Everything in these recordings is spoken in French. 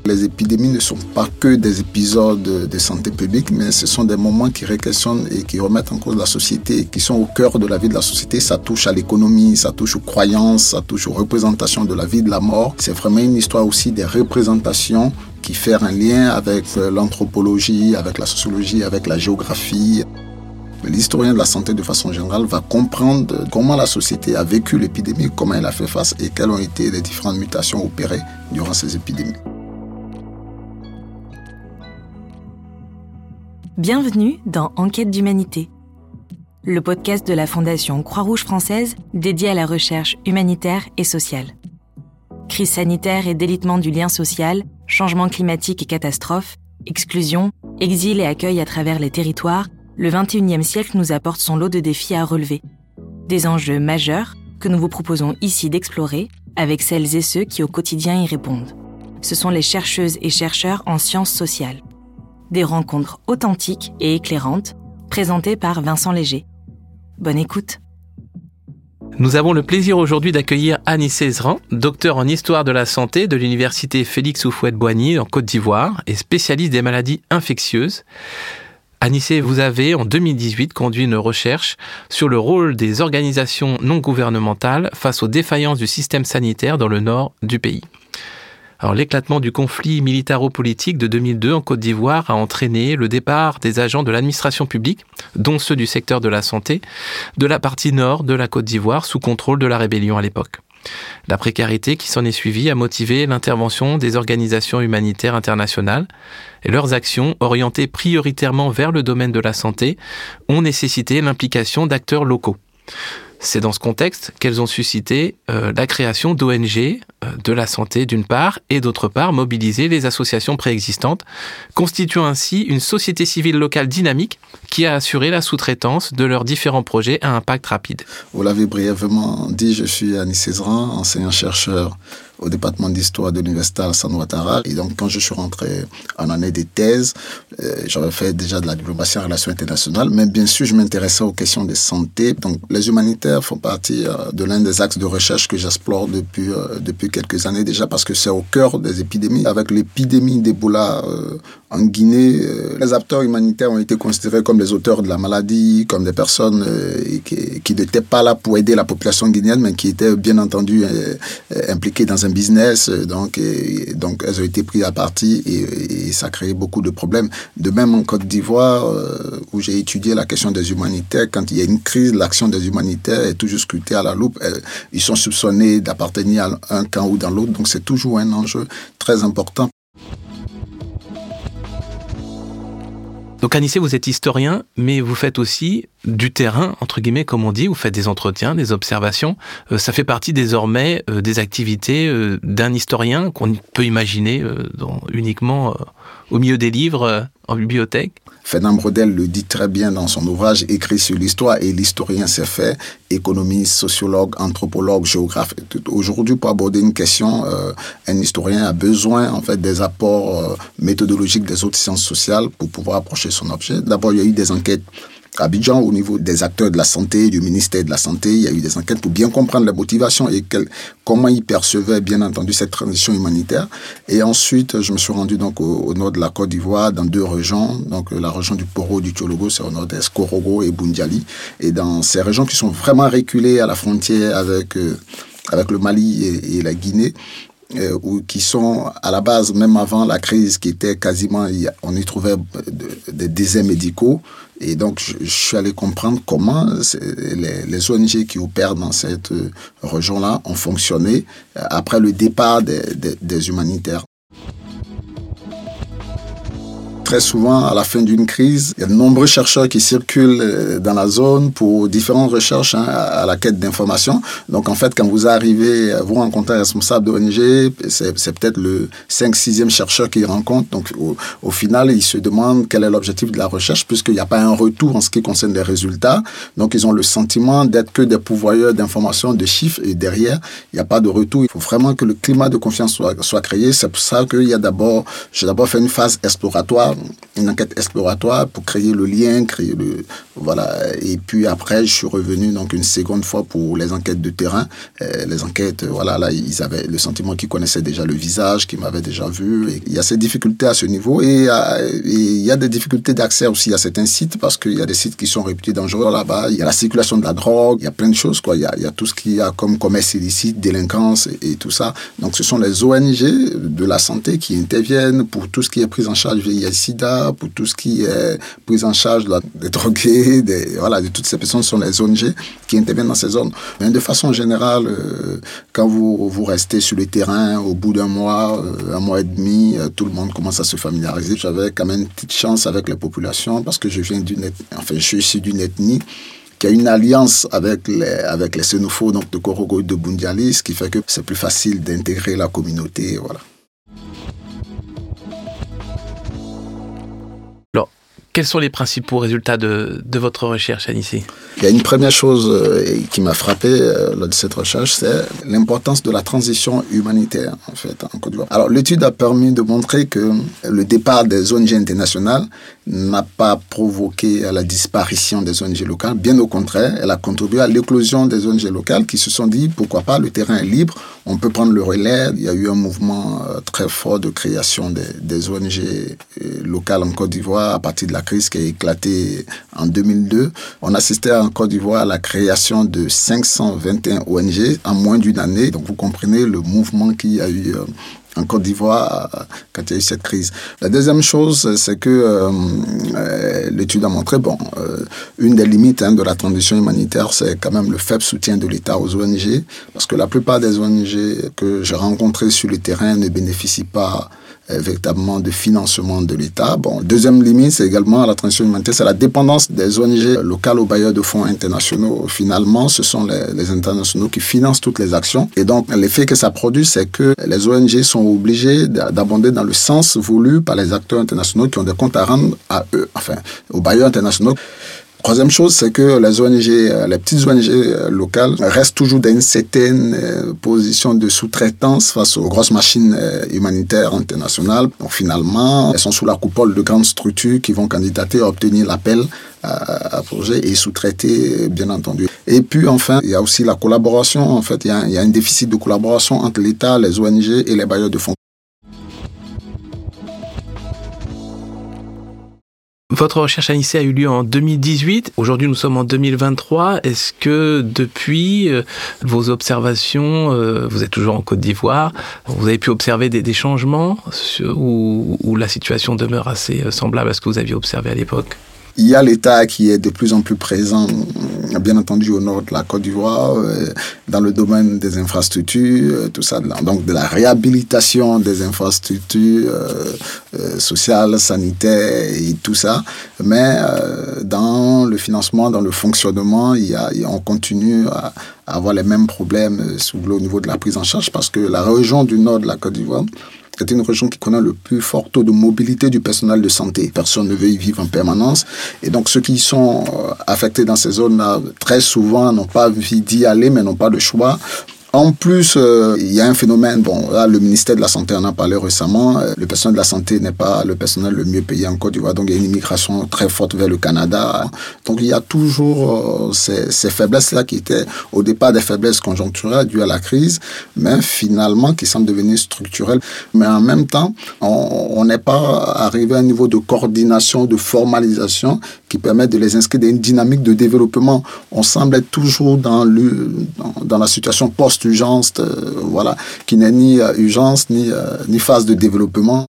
Les épidémies ne sont pas que des épisodes de santé publique, mais ce sont des moments qui réquestionnent et qui remettent en cause la société, qui sont au cœur de la vie de la société. Ça touche à l'économie, ça touche aux croyances, ça touche aux représentations de la vie, de la mort. C'est vraiment une histoire aussi des représentations qui fait un lien avec l'anthropologie, avec la sociologie, avec la géographie. L'historien de la santé, de façon générale, va comprendre comment la société a vécu l'épidémie, comment elle a fait face et quelles ont été les différentes mutations opérées durant ces épidémies. Bienvenue dans Enquête d'humanité, le podcast de la Fondation Croix-Rouge française dédié à la recherche humanitaire et sociale. Crise sanitaire et délitement du lien social, changement climatique et catastrophes, exclusion, exil et accueil à travers les territoires, le XXIe siècle nous apporte son lot de défis à relever. Des enjeux majeurs que nous vous proposons ici d'explorer avec celles et ceux qui au quotidien y répondent. Ce sont les chercheuses et chercheurs en sciences sociales. Des rencontres authentiques et éclairantes, présentées par Vincent Léger. Bonne écoute. Nous avons le plaisir aujourd'hui d'accueillir Anissé Zran, docteur en histoire de la santé de l'université Félix Houphouët-Boigny en Côte d'Ivoire et spécialiste des maladies infectieuses. Anissé, vous avez en 2018 conduit une recherche sur le rôle des organisations non gouvernementales face aux défaillances du système sanitaire dans le nord du pays. Alors, l'éclatement du conflit militaro-politique de 2002 en Côte d'Ivoire a entraîné le départ des agents de l'administration publique, dont ceux du secteur de la santé, de la partie nord de la Côte d'Ivoire sous contrôle de la rébellion à l'époque. La précarité qui s'en est suivie a motivé l'intervention des organisations humanitaires internationales et leurs actions, orientées prioritairement vers le domaine de la santé, ont nécessité l'implication d'acteurs locaux. C'est dans ce contexte qu'elles ont suscité la création d'ONG de la santé d'une part et d'autre part mobiliser les associations préexistantes, constituant ainsi une société civile locale dynamique qui a assuré la sous-traitance de leurs différents projets à impact rapide. Vous l'avez brièvement dit, je suis Anissé Zran, enseignant-chercheur au département d'histoire de l'université Alassane Ouattara. Et donc, quand je suis rentré en année de thèse, j'avais fait déjà de la diplomatie en relations internationales, mais bien sûr, je m'intéressais aux questions de santé. Donc, les humanitaires font partie de l'un des axes de recherche que j'explore depuis quelques années déjà, parce que c'est au cœur des épidémies. Avec l'épidémie d'Ebola en Guinée, les acteurs humanitaires ont été considérés comme les auteurs de la maladie, comme des personnes qui n'étaient pas là pour aider la population guinéenne, mais qui étaient bien entendu impliquées dans un business, donc elles ont été prises à partie et ça a créé beaucoup de problèmes. De même en Côte d'Ivoire, où j'ai étudié la question des humanitaires, quand il y a une crise, l'action des humanitaires est toujours scrutée à la loupe. Ils sont soupçonnés d'appartenir à un camp ou dans l'autre, donc c'est toujours un enjeu très important. Donc Anissé, vous êtes historien, mais vous faites aussi du terrain, entre guillemets, comme on dit. Vous faites des entretiens, des observations. Ça fait partie désormais des activités d'un historien qu'on peut imaginer uniquement au milieu des livres en bibliothèque. Fernand Braudel le dit très bien dans son ouvrage écrit sur l'histoire, et l'historien s'est fait économiste, sociologue, anthropologue, géographe. Aujourd'hui, pour aborder une question, un historien a besoin en fait des apports méthodologiques des autres sciences sociales pour pouvoir approcher son objet. D'abord, il y a eu des enquêtes à Abidjan, au niveau des acteurs de la santé, du ministère de la Santé, il y a eu des enquêtes pour bien comprendre les motivations et comment ils percevaient, bien entendu, cette transition humanitaire. Et ensuite, je me suis rendu donc au nord de la Côte d'Ivoire, dans 2 régions, donc la région du Poro, du Tchologo, c'est au nord-est, Korogo et Boundiali. Et dans ces régions qui sont vraiment reculées à la frontière avec le Mali et la Guinée, ou qui sont à la base, même avant la crise, qui était quasiment, on y trouvait des déserts médicaux. Et donc, je suis allé comprendre comment les ONG qui opèrent dans cette région-là ont fonctionné après le départ des humanitaires. Très souvent, à la fin d'une crise, il y a de nombreux chercheurs qui circulent dans la zone pour différentes recherches à la quête d'informations. Donc, en fait, quand vous arrivez, vous rencontrez un responsable d'ONG, c'est peut-être le 5e, 6e chercheur qu'il rencontre. Donc, au final, ils se demandent quel est l'objectif de la recherche, puisqu'il n'y a pas un retour en ce qui concerne les résultats. Donc, ils ont le sentiment d'être que des pourvoyeurs d'informations, de chiffres, et derrière, il n'y a pas de retour. Il faut vraiment que le climat de confiance soit créé. C'est pour ça que j'ai d'abord fait une phase exploratoire une enquête exploratoire pour créer le lien, voilà. Et puis après, je suis revenu donc une seconde fois pour les enquêtes de terrain. Les enquêtes, voilà, là, ils avaient le sentiment qu'ils connaissaient déjà le visage, qu'ils m'avaient déjà vu. Et il y a ces difficultés à ce niveau et il y a des difficultés d'accès aussi à certains sites parce qu'il y a des sites qui sont réputés dangereux là-bas. Il y a la circulation de la drogue, il y a plein de choses, quoi. Il y a tout ce qu'il y a comme commerce illicite, délinquance et tout ça. Donc, ce sont les ONG de la santé qui interviennent pour tout ce qui est prise en charge VIH-Sida, pour tout ce qui est prise en charge des drogués, de toutes ces personnes sont les ONG qui interviennent dans ces zones. Mais de façon générale, quand vous restez sur le terrain, au bout d'un mois et demi, tout le monde commence à se familiariser. J'avais quand même une petite chance avec les populations parce que je suis issu d'une ethnie qui a une alliance avec les Sénoufos, donc de Korogo et de Bundiali, ce qui fait que c'est plus facile d'intégrer la communauté, voilà. Alors, quels sont les principaux résultats de votre recherche, Anissé ? Il y a une première chose qui m'a frappé lors de cette recherche, c'est l'importance de la transition humanitaire, en fait, en Côte d'Ivoire. Alors, l'étude a permis de montrer que le départ des ONG internationales n'a pas provoqué la disparition des ONG locales. Bien au contraire, elle a contribué à l'éclosion des ONG locales qui se sont dit, pourquoi pas, le terrain est libre, on peut prendre le relais. Il y a eu un mouvement très fort de création des ONG locales en Côte d'Ivoire à partir de la crise qui a éclaté en 2002. On assistait en Côte d'Ivoire à la création de 521 ONG en moins d'une année. Donc vous comprenez le mouvement qu'il y a eu en Côte d'Ivoire quand il y a eu cette crise. La deuxième chose, c'est que l'étude a montré, une des limites de la transition humanitaire, c'est quand même le faible soutien de l'État aux ONG, parce que la plupart des ONG que j'ai rencontrées sur le terrain ne bénéficient pas véritablement de financement de l'État. Deuxième limite, c'est également la transition humanitaire, c'est la dépendance des ONG locales aux bailleurs de fonds internationaux. Finalement, ce sont les internationaux qui financent toutes les actions. Et donc, l'effet que ça produit, c'est que les ONG sont obligées d'abonder dans le sens voulu par les acteurs internationaux qui ont des comptes à rendre à eux, aux bailleurs internationaux. Troisième chose, c'est que les petites ONG locales restent toujours dans une certaine position de sous-traitance face aux grosses machines humanitaires internationales. Donc finalement, elles sont sous la coupole de grandes structures qui vont candidater à obtenir l'appel à projet et sous-traiter, bien entendu. Et puis enfin, il y a aussi la collaboration. En fait, il y a un déficit de collaboration entre l'État, les ONG et les bailleurs de fonds. Votre recherche, Anissé, a eu lieu en 2018. Aujourd'hui, nous sommes en 2023. Est-ce que depuis vos observations, vous êtes toujours en Côte d'Ivoire, vous avez pu observer des changements ou la situation demeure assez semblable à ce que vous aviez observé à l'époque ? Il y a l'État qui est de plus en plus présent, bien entendu, au nord de la Côte d'Ivoire, dans le domaine des infrastructures, tout ça, donc de la réhabilitation des infrastructures sociales, sanitaires et tout ça. Mais dans le financement, dans le fonctionnement, on continue à avoir les mêmes problèmes au niveau de la prise en charge parce que la région du nord de la Côte d'Ivoire c'est une région qui connaît le plus fort taux de mobilité du personnel de santé. Personne ne veut y vivre en permanence. Et donc, ceux qui sont affectés dans ces zones-là, très souvent, n'ont pas envie d'y aller, mais n'ont pas de choix. En plus, il y a un phénomène, là, le ministère de la Santé en a parlé récemment, le personnel de la santé n'est pas le personnel le mieux payé en Côte d'Ivoire, donc il y a une immigration très forte vers le Canada. Donc il y a toujours ces faiblesses-là qui étaient au départ des faiblesses conjoncturelles dues à la crise, mais finalement qui semblent devenir structurelles. Mais en même temps, on n'est pas arrivé à un niveau de coordination, de formalisation qui permet de les inscrire dans une dynamique de développement. On semble être toujours dans la situation post-urgence, qui n'est ni urgence ni phase de développement.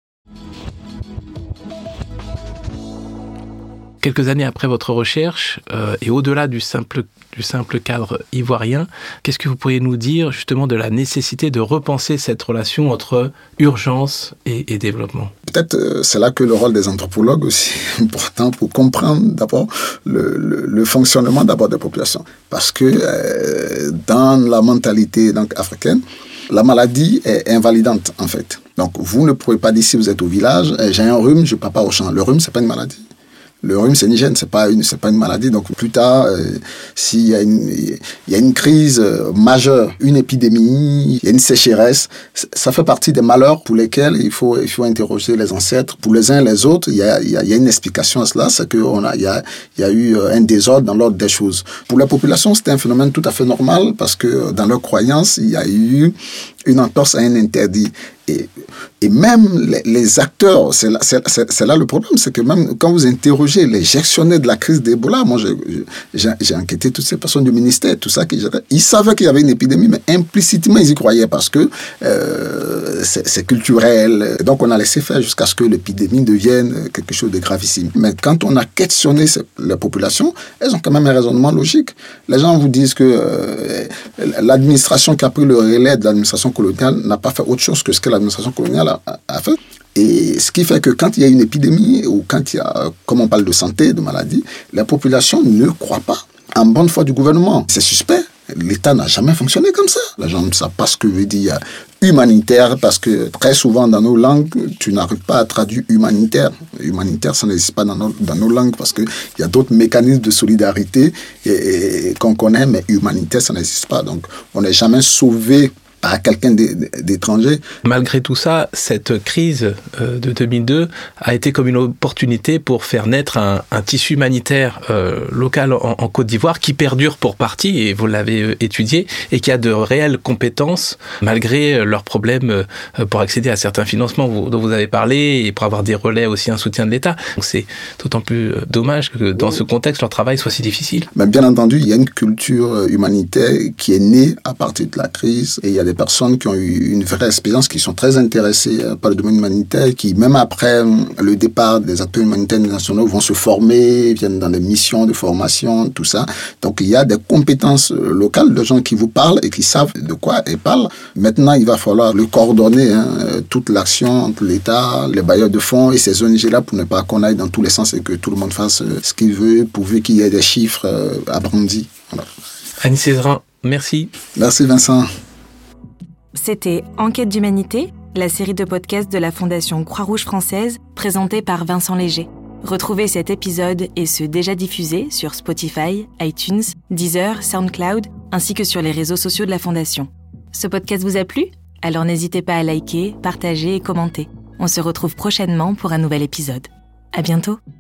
Quelques années après votre recherche, et au-delà du simple cadre ivoirien, qu'est-ce que vous pourriez nous dire justement de la nécessité de repenser cette relation entre urgence et développement ? Peut-être c'est là que le rôle des anthropologues aussi est important pour comprendre d'abord le fonctionnement d'abord des populations. Parce que dans la mentalité africaine, la maladie est invalidante en fait. Donc vous ne pouvez pas dire si vous êtes au village, j'ai un rhume, je ne pars pas au champ. Le rhume, ce n'est pas une maladie. Le rhume, c'est une hygiène, c'est pas une maladie. Donc plus tard, s'il y a une crise majeure, une épidémie, il y a une sécheresse, ça fait partie des malheurs pour lesquels il faut interroger les ancêtres. Pour les uns et les autres, il y a une explication à cela, c'est qu'il y a eu un désordre dans l'ordre des choses. Pour la population, c'était un phénomène tout à fait normal parce que dans leurs croyances, il y a eu une entorse à un interdit. Et même les acteurs, c'est là le problème, c'est que même quand vous interrogez les gestionnaires de la crise d'Ebola, moi j'ai enquêté toutes ces personnes du ministère, tout ça, ils savaient qu'il y avait une épidémie, mais implicitement ils y croyaient parce que c'est culturel. Donc on a laissé faire jusqu'à ce que l'épidémie devienne quelque chose de gravissime. Mais quand on a questionné les populations, elles ont quand même un raisonnement logique. Les gens vous disent que l'administration qui a pris le relais de l'administration coloniale n'a pas fait autre chose que ce que l'administration coloniale a fait. Et ce qui fait que quand il y a une épidémie ou quand il y a, comme on parle de santé, de maladie, la population ne croit pas en bonne foi du gouvernement. C'est suspect. L'État n'a jamais fonctionné comme ça. Les gens ne savent pas ce que veut dire humanitaire parce que très souvent dans nos langues, tu n'arrives pas à traduire humanitaire. Humanitaire, ça n'existe pas dans nos langues parce qu'il y a d'autres mécanismes de solidarité qu'on connaît, mais humanitaire, ça n'existe pas. Donc, on n'est jamais sauvé à quelqu'un d'étranger. Malgré tout ça, cette crise de 2002 a été comme une opportunité pour faire naître un tissu humanitaire local en Côte d'Ivoire qui perdure pour partie, et vous l'avez étudié, et qui a de réelles compétences malgré leurs problèmes pour accéder à certains financements dont vous avez parlé et pour avoir des relais aussi, un soutien de l'État. Donc c'est d'autant plus dommage que dans ce contexte, leur travail soit si difficile. Mais bien entendu, il y a une culture humanitaire qui est née à partir de la crise, et il y a des personnes qui ont eu une vraie expérience, qui sont très intéressées par le domaine humanitaire, qui même après le départ des acteurs humanitaires nationaux vont se former, viennent dans des missions de formation, tout ça. Donc il y a des compétences locales de gens qui vous parlent et qui savent de quoi ils parlent. Maintenant, il va falloir le coordonner, toute l'action entre l'État, les bailleurs de fonds et ces ONG-là pour ne pas qu'on aille dans tous les sens et que tout le monde fasse ce qu'il veut, pourvu qu'il y ait des chiffres agrandis. Voilà. Anis Ezrin, merci. Merci Vincent. C'était Enquête d'humanité, la série de podcasts de la Fondation Croix-Rouge française, présentée par Vincent Léger. Retrouvez cet épisode et ceux déjà diffusés sur Spotify, iTunes, Deezer, SoundCloud, ainsi que sur les réseaux sociaux de la Fondation. Ce podcast vous a plu ? Alors n'hésitez pas à liker, partager et commenter. On se retrouve prochainement pour un nouvel épisode. À bientôt.